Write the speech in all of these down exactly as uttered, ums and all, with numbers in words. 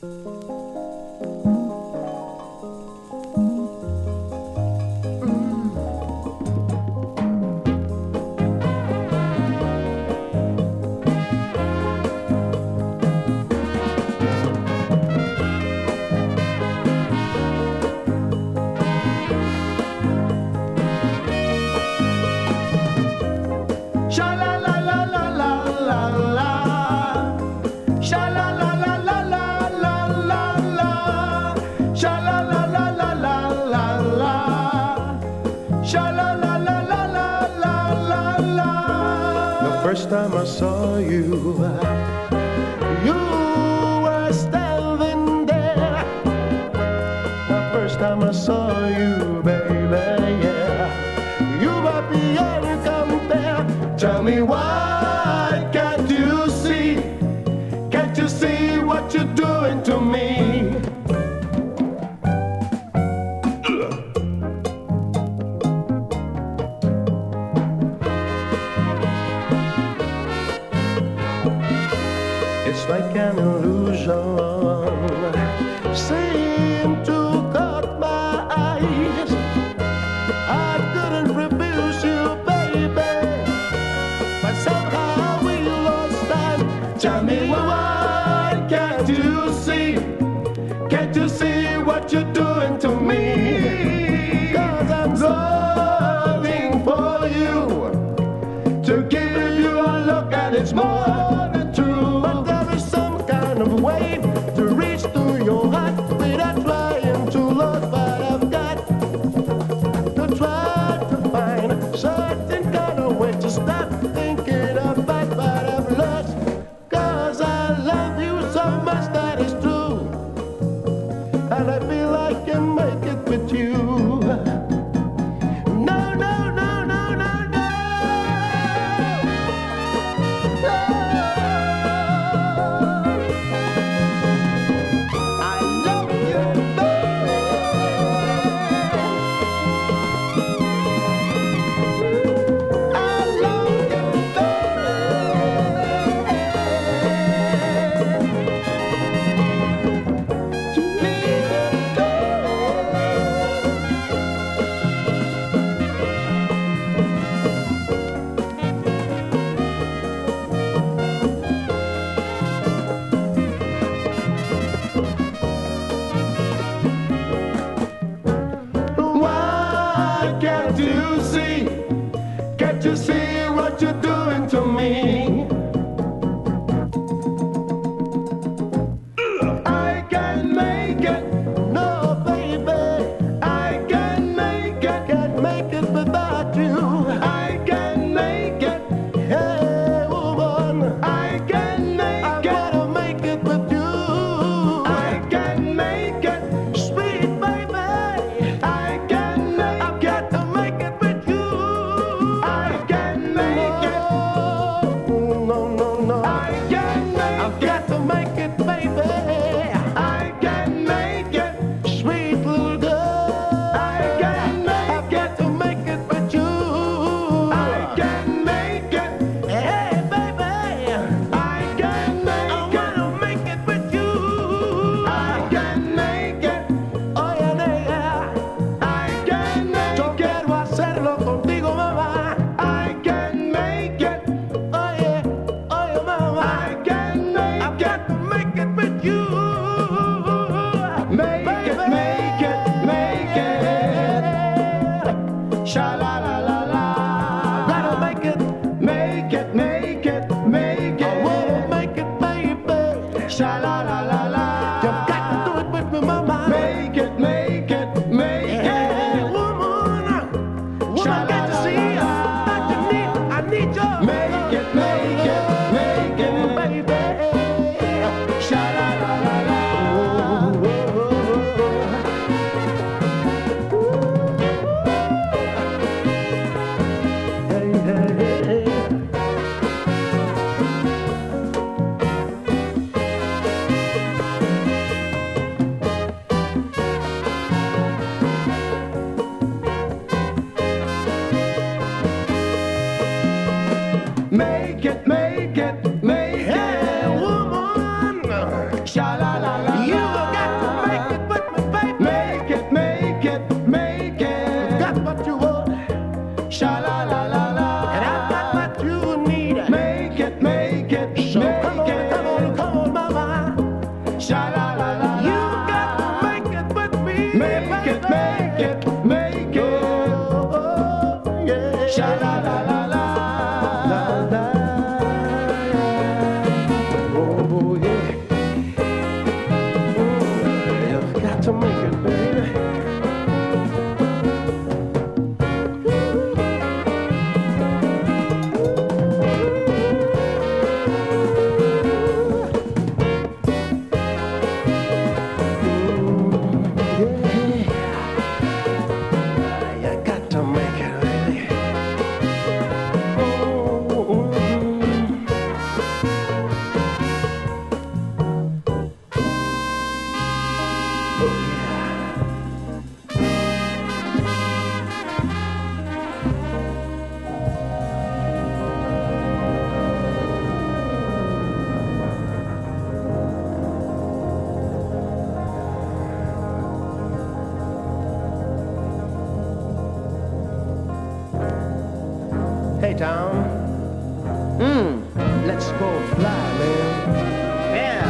First time I saw you, you were standing there. The first time I saw you, baby, yeah, you were beyond compare. Tell me why can't you see? Can't you see what you're doing to me? It's like an illusion seemed to cut my eyes. I couldn't refuse you, baby, but somehow we lost time. Tell me why can't you see? Can't you see what you're doing to me? 'Cause I'm longing for you to give you a look, and it's more than true. But there is some kind of way to reach to your heart without trying to love. But I've got to try to find a certain kind of way to stop thinking about what I've lost. 'Cause I love you so much, that is true, and I feel I can make it with you. No, no, no, no, no, no. I love you, baby. I love you, why can't you see? Can't you see what you're doing to me? I can make it, no baby. I can make it, can't make it without you. I can make it, hey woman. I can make it, I gotta make it with you. I can make it, sweet baby. I can make it, I've got to make it with you. I can make it, no, no, no. I can make it, I've got to make it, baby. I can make it, sweet little girl. I can make it, I've got to make it with you. I can make it, hey baby. I can make it, I wanna make it with you. I can make it, oh yeah, yeah. I can make Yo it, quiero hacerlo contigo, mamá. I can make it, oh yeah, oh yeah, mama. I can make I've got to make it with you. Make it, make it, make it. Sha la la la la. Gotta make it, make it, make it, make it. I wanna make it, baby. Sha la la la la. You've got to do it with me, mama. Make it, make it, make it. Woman, woman, get to see you. I need, I need you. Make it, make it, make it, baby. Sha la la la la. Hey, hey, hey. Make it, make it, make it, woman. Sha la la la. You Sha la la la la. And I've got what you need. Make it, make it, So make come on, it. come on, come on, mama. Sha la la la la. You got to make it with me. Make it, make it, make it. Oh, yeah. Sha la la la la. La, la. Oh, yeah. Oh, you've got to make it, baby. Hey, Tom. Mmm, let's go fly, man. Yeah.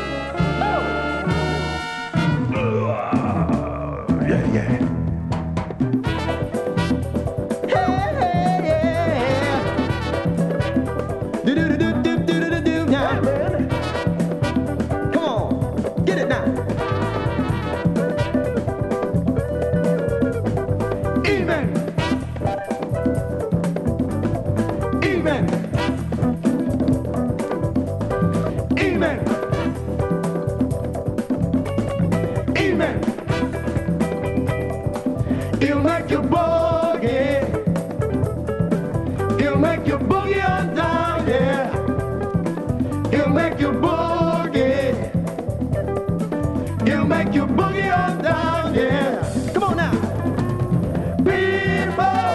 Oh. Yeah, yeah. Hey, hey, yeah. Do do do do do do do do. Yeah, man. Come on, get it now. Amen. Amen. Amen. Amen. He'll make you boogie. He'll make you boogie on down, yeah. He'll make you boogie. He'll make you boogie on down, yeah. Come on now. People.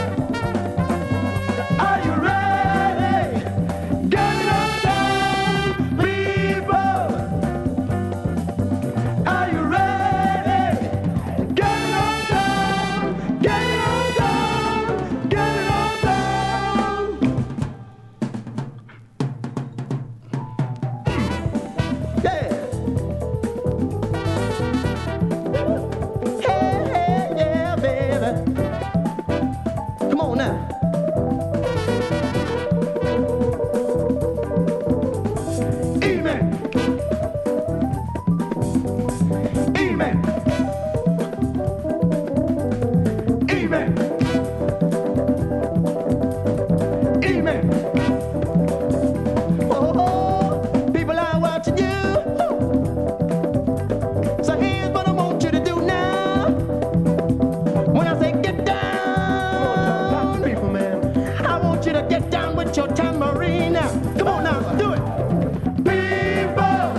Are you ready? Get it on down, people. Are you ready? Get it on down, get it on down, get it on down. Yeah. Hey, hey, yeah, baby. Come on now. Amen. Amen. Amen. Amen. Oh, people are watching you. So here's what I want you to do now. When I say get down, people, man, I want you to get down with your tambourine now. Come on now, do it. People,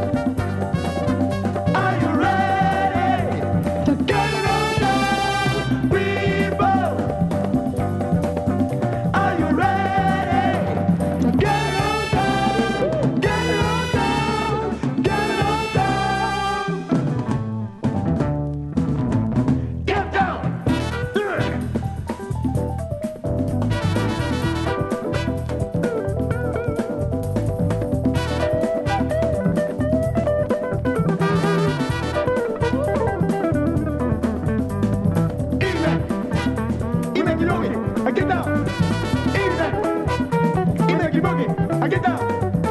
are you ready to get it on down? People, are you ready to get it on down? Get it on down, get it on down. Get down. Do it. Amen. Amen, you know me. I get down. Amen. Amen, you boogie. I get down.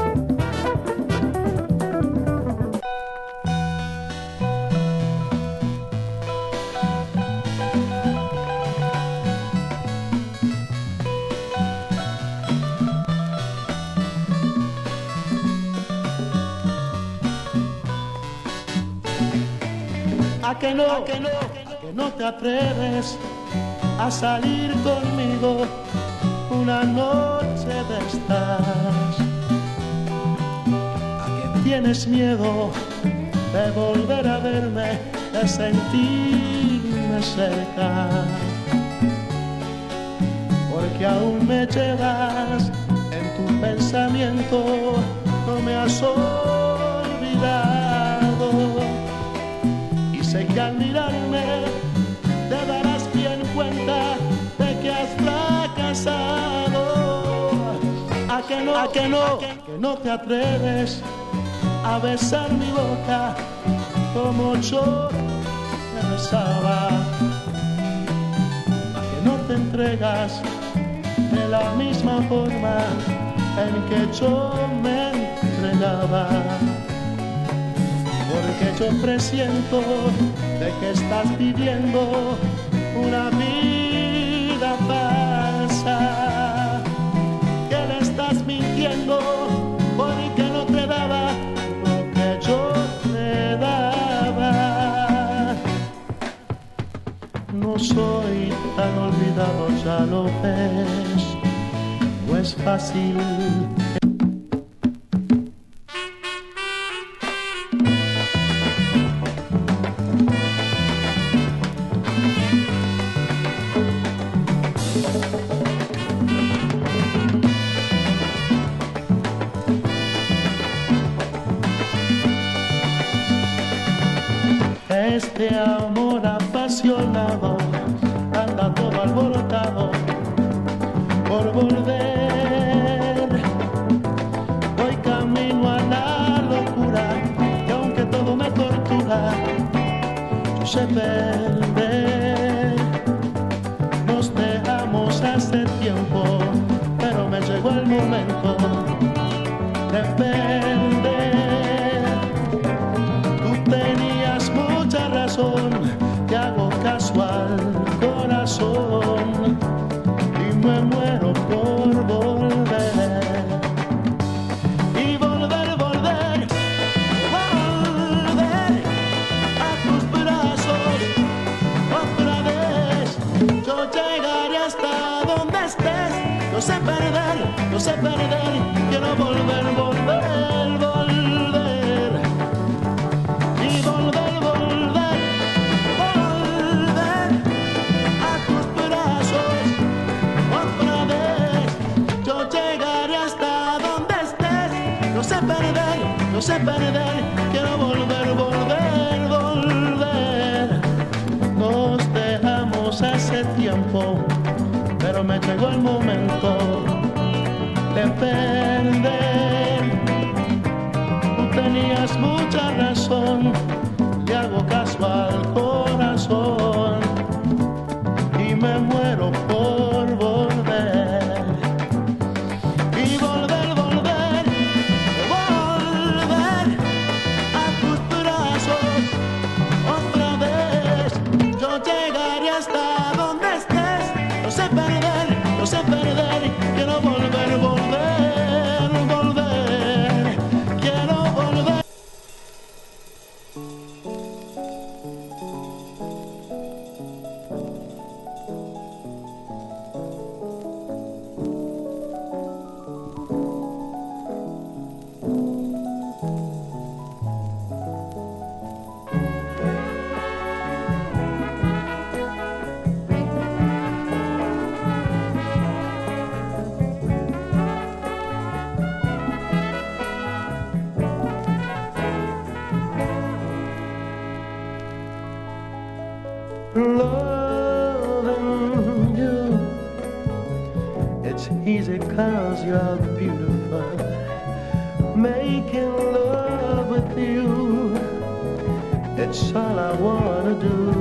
¿A que no, a que no, a que no te atreves a salir conmigo una noche de estas? ¿A que tienes miedo de volver a verme, de sentirme cerca? Porque aún me llevas en tu pensamiento, no me has olvidado. Sé que al mirarme te darás bien cuenta de que has que no, a que no, que no te atreves a besar mi boca como yo me besaba, a que no te entregas de la misma forma en que yo me entregaba, porque yo presiento de que estás viviendo una vida falsa, que le estás mintiendo porque no te daba lo que yo te daba. No soy tan olvidado, ya lo ves, no es fácil. Este amor apasionado anda todo alborotado por volver. Voy camino a la locura y aunque todo me tortura, yo sé perder. Nos dejamos hace tiempo, pero me llegó el momento de perder. Tú tenías mucha razón, te hago caso al corazón y me muero por volver. Y volver, volver, volver a tus brazos otra vez. Yo llegaré hasta donde estés. No sé perder, no sé perder. Quiero volver, volver, volver. Y volver, volver, volver a tus brazos otra vez. Yo llegaré hasta donde estés. No sé perder, no sé perder. Quiero volver, volver, volver. Nos dejamos hace tiempo, pero me llegó el momento de perder. Tú tenías mucha razón, le hago caso al corazón y me muero por volver. Y volver, volver, volver a tus brazos otra vez. Yo llegaré hasta donde estés. No sé perder, no sé perder. Quiero volver, volver, volver. Quiero volver. Loving you, it's easy cause you're beautiful. Making love with you, it's all I wanna do.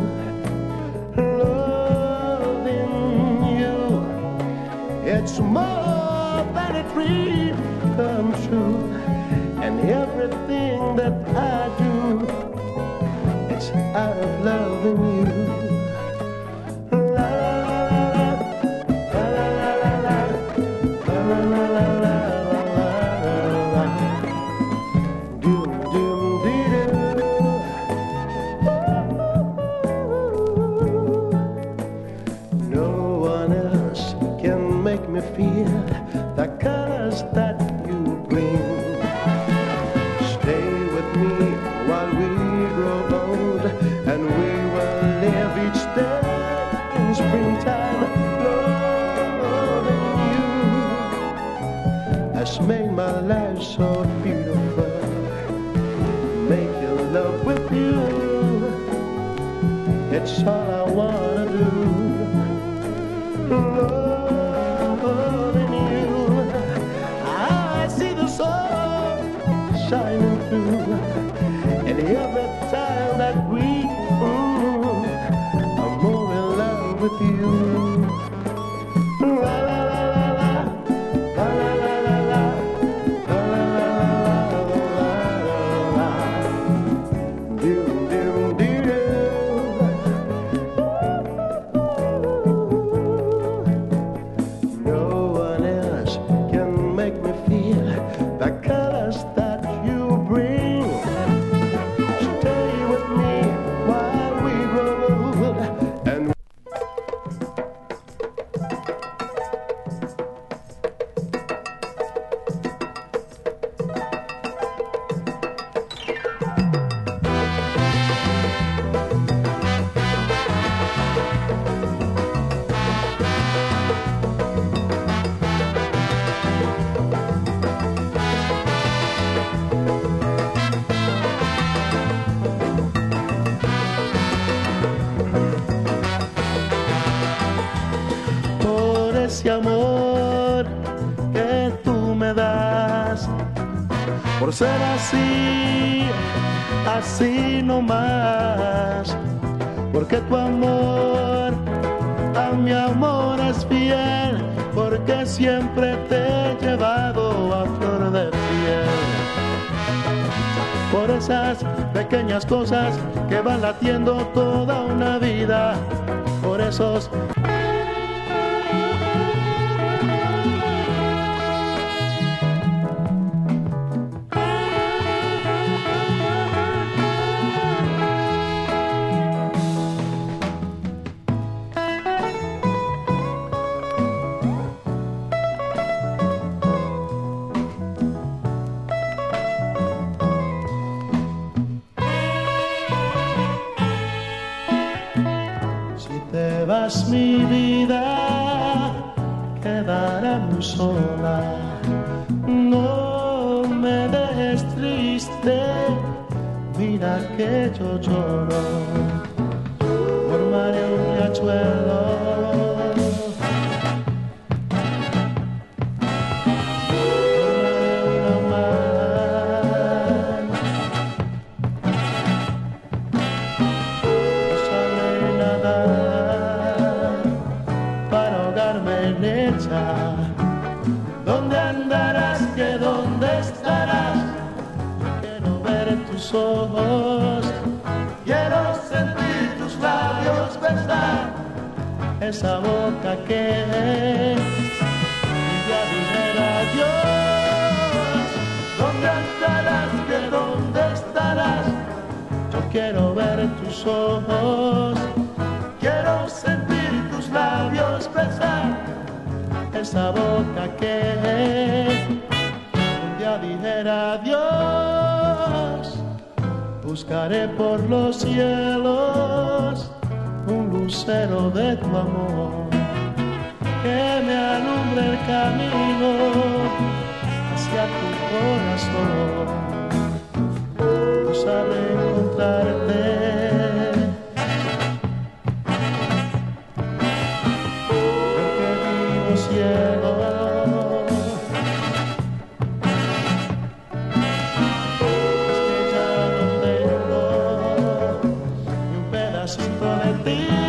Loving you, it's more than a dream come true. And everything that I do, it's out of loving you. La la la la la la la la la la. Doom doom dee doo. No one else can make me feel the colors that you bring. Stay with me while we grow old, and we will live each day in springtime. Loving you has made my life so beautiful. Making love with you, it's all I wanna do. Loving you ese amor que tú me das, por ser así, así nomás, porque tu amor a mi amor es fiel, porque siempre te he llevado a flor de piel. Por esas pequeñas cosas que van latiendo toda una vida, por esos mi vida quedará muy sola. No me dejes triste, mira que yo lloro por María un riachuelo. ¿Dónde andarás? ¿Que dónde estarás? Quiero ver tus ojos, quiero sentir tus labios besar esa boca que ya dijera adiós. ¿Dónde andarás? ¿Que dónde estarás? Yo quiero ver tus ojos, quiero sentir tus labios besar esa boca que un día dijera adiós. Buscaré por los cielos un lucero de tu amor que me alumbre el camino hacia tu corazón. Yo sabré encontrarte. Cielo, es que ya no tengo ni un pedacito de ti.